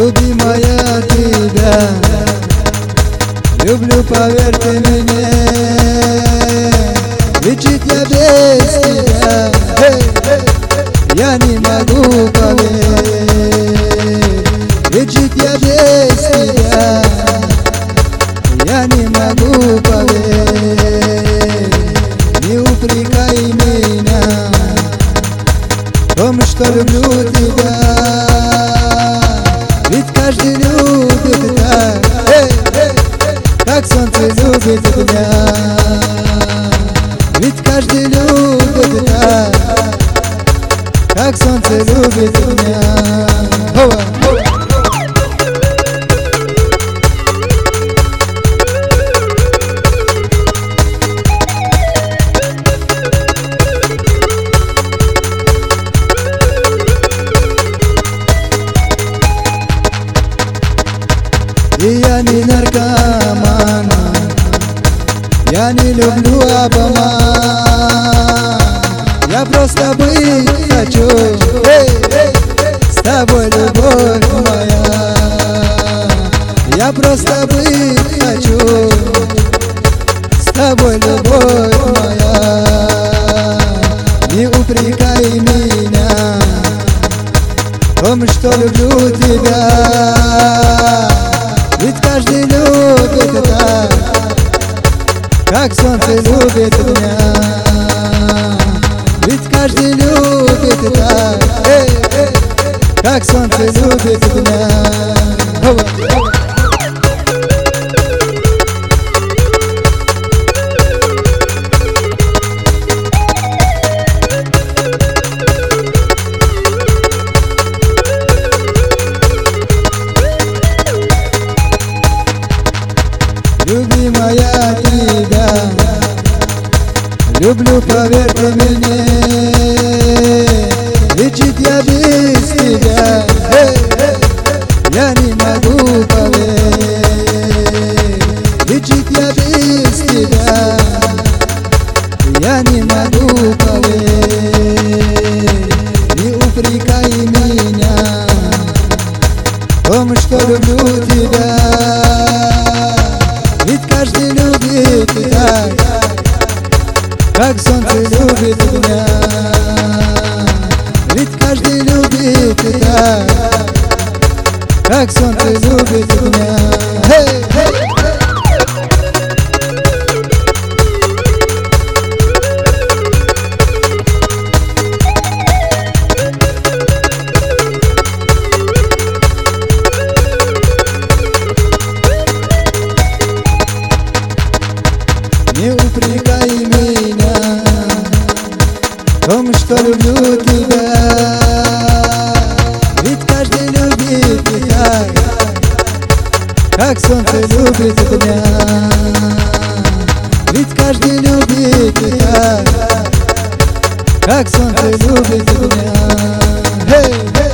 Любимая, тебя люблю, поверь ты мне. Ведь жить я без тебя я не могу, поверь. Ведь жить я без тебя я не могу, поверь. Не упрекай меня в том, что люблю тебя. Ведь каждый любит так, как солнце любит меня. Ведь каждый любит так, как солнце любит меня. И я не наркоман, я не люблю обман. Я просто быть хочу с тобой, любовь моя. Я просто быть хочу с тобой, любовь моя. Не упрекай меня в том, что люблю тебя. Ведь каждый любит так, как солнце любит меня. Ведь каждый любит так, как солнце любит меня. Любимая, тебя люблю, поверь ты мне. Ведь жить я без тебя я не могу, поверь. Ведь жить я без тебя я не могу, поверь. Не упрекай меня в том, что люблю тебя. Ведь каждый любит так, как солнце любит меня. Ведь каждый любит так, как солнце любит меня. Не упрекай меня в том, что люблю тебя. Ведь каждый любит так, как солнце любит меня. Ведь каждый любит так, как солнце любит меня.